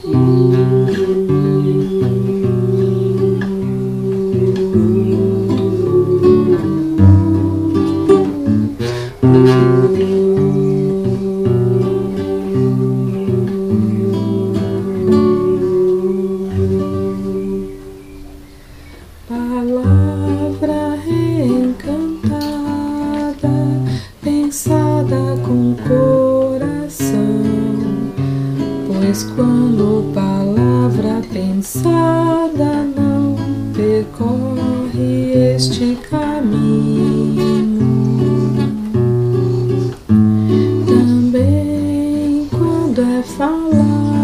Palavra reencantada, pensada com coração, pois quando palavra pensada não percorre este caminho, também quando é falada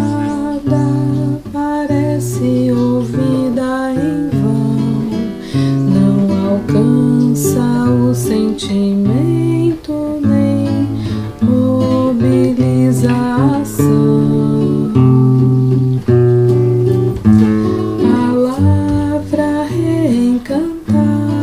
parece ouvida em vão, não alcança o sentimento nem mobiliza a ação. Palavra reencantada,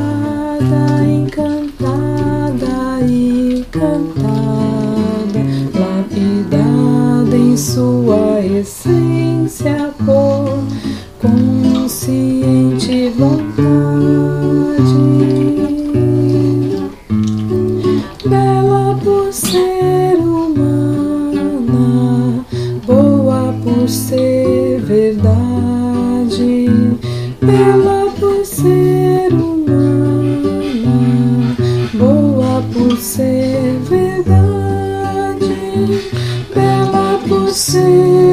encantada e cantada, lapidada em sua essência por consciente vontade, bela por ser humana, boa por ser verdade, bela por ser humana, boa por ser verdade, bela por ser